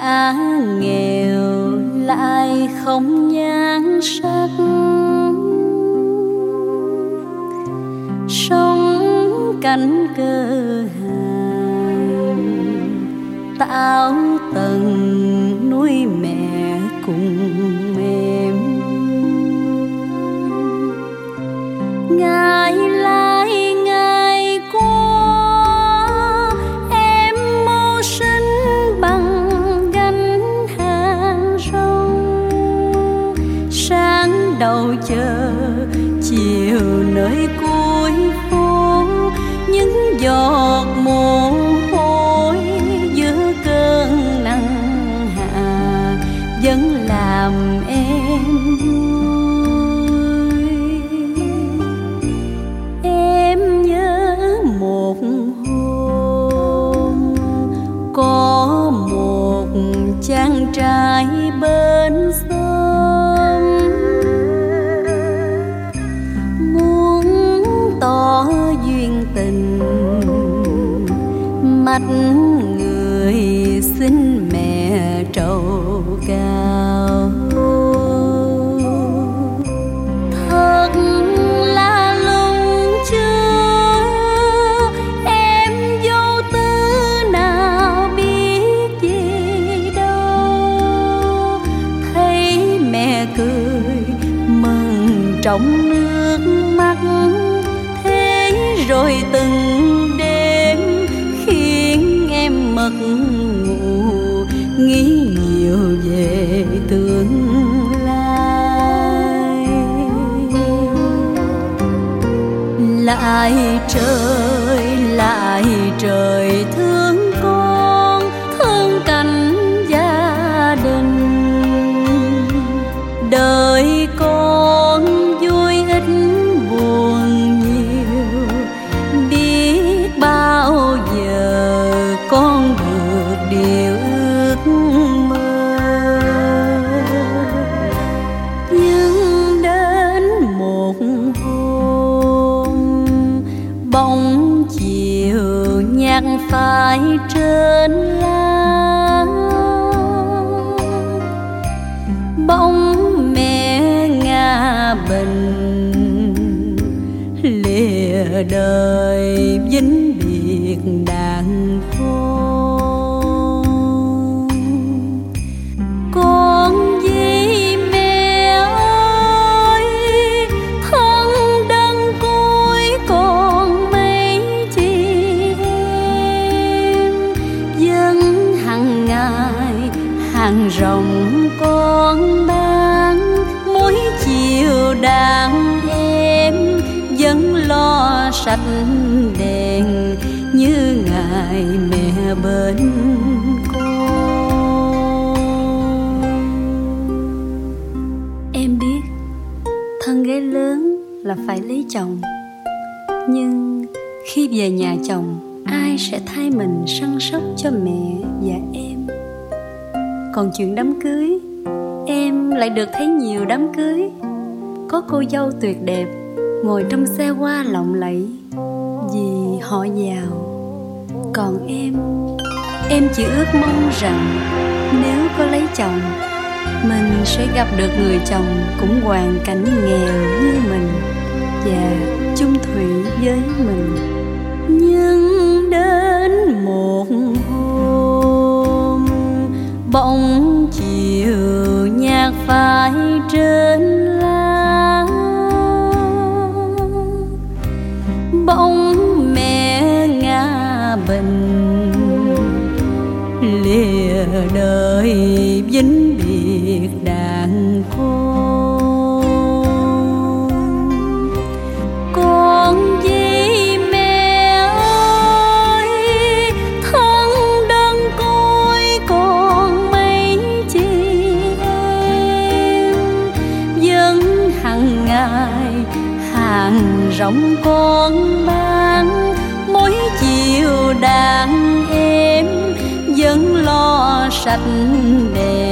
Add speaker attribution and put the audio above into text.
Speaker 1: Gã nghèo lại không nhan sắc, sống cảnh cơ hàn, tảo tần nuôi mẹ cùng em. Ngày lại ngày qua, em mưu sinh bằng gánh hàng rong. Sáng đầu chờ, chiều nơi cuối phố, những giọt mồ hôi giữa cơn nắng hạ vẫn làm em vui. Em nhớ một hôm có một chàng trai bên xóm, muốn tỏ duyên tình, mắt người xin mẹ trầu cao. Thật là lung chưa, em vô tư nào biết gì đâu. Thấy mẹ cười mừng trong nước mắt, thế rồi từng đêm khiến em mất ngủ, nghĩ nhiều về tương lai. Lại trời thương con, thương cảnh gia đình. Đời con vui ít buồn nhiều, biết bao giờ con được điều ước mơ. Nhưng đến một hôm, bóng chiều nhạt phai trên lá, bóng mẹ ngả bệnh lìa đời vĩnh biệt đàn con. Con gì mẹ ơi, thân đơn côi còn mấy chị em, vẫn hằng ngày hàng rong con bán. Mỗi chiều đàn em vẫn lo sạch đèn, như ngày mẹ bên con. Em biết thân gái lớn là phải lấy chồng, nhưng khi về nhà chồng, ai sẽ thay mình săn sóc cho mẹ và em? Còn chuyện đám cưới, em lại được thấy nhiều đám cưới, có cô dâu tuyệt đẹp ngồi trong xe hoa lộng lẫy vì họ giàu. Còn em chỉ ước mong rằng nếu có lấy chồng, mình sẽ gặp được người chồng cũng hoàn cảnh nghèo như mình và chung thủy với mình. Nhưng đến một hôm, bóng chiều nhạt phai trên lá, bóng mẹ ngả bệnh lìa đời vĩnh biệt đàn con. Con gì mẹ ơi, thân đơn côi còn mấy chị em, vẫn hằng ngày hàng rong con bán. Mỗi chiều đàn em vẫn lo sạch đèn,